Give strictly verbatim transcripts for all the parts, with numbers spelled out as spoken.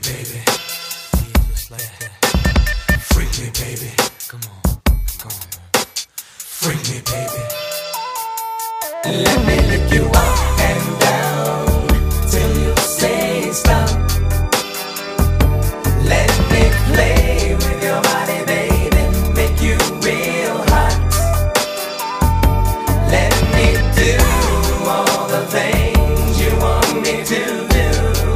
baby. Yeah, just like that. Freak me, baby. Come on, come on. Freak me, baby. Let me lick you up and down till you say stop. Let me play with your body, baby, make you real hot. Let me do all the things you want me to do.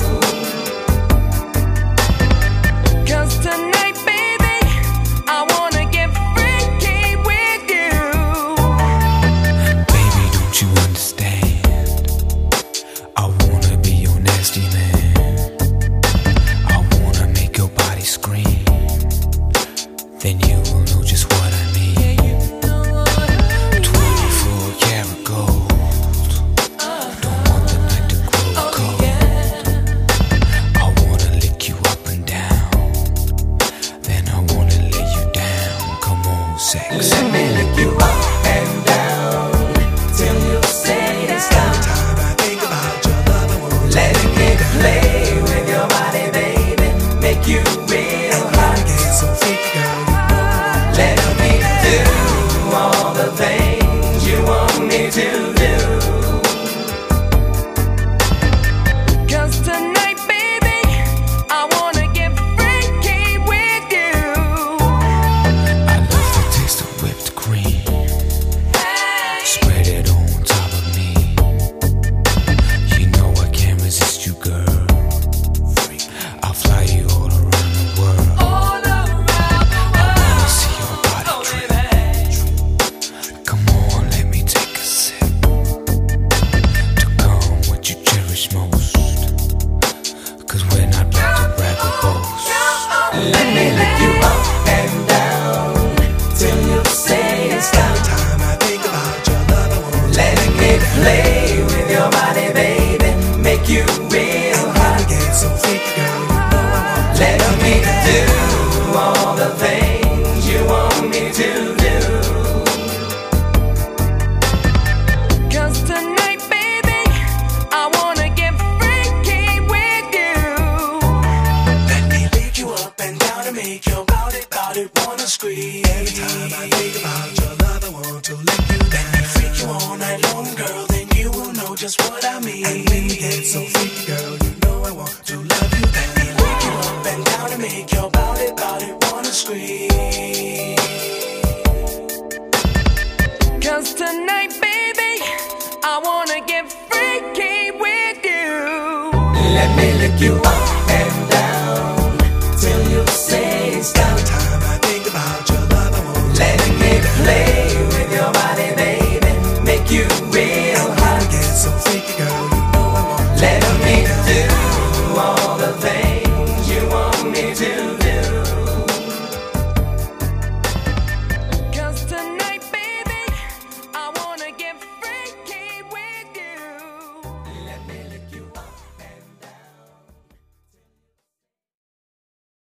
'Cause tonight, baby, I wanna get freaky with you. Baby, don't you understand? I wanna be your nasty man. I wanna make your body scream. Then you will know just what I mean. Twenty-four karat gold. Don't want the night to grow cold. I wanna lick you up and down. Then I wanna lay you down. Come on, sex. Let me lick you up and down till you say stop. Time I think about your love, I want let me play with your body, baby, make you real hot. Get so freaky, girl, you know. Let me do all the things you want me to do. 'Cause tonight, baby, I wanna get freaky with you. I love the taste of whipped cream. Spread it on top of me. You know I can't resist you, girl. I'll fly you all around the world. All around the world. I wanna see your body drip. Come on, let me take a sip to come what you cherish most. 'Cause we're not back to brag or boast. Let me lick you up and down till you say stop. Time I think about your love, I want let me play with your body, baby, make you real hot. Get so freaky, girl, you know I want let me do all the things you want me to do. 'Cause tonight, baby, I wanna get freaky with you. Let me lick you up and down and make your body, body wanna scream. Every time I think about your love, I want to lick you down. Let me freak you all night long, girl, then you will know just what I mean. And when we get so freaky, girl, you know I want to love you. Let me lick you up and down and make your body, body wanna scream. 'Cause tonight, baby, I wanna get freaky with you. Let me lick you up and down till you say stop.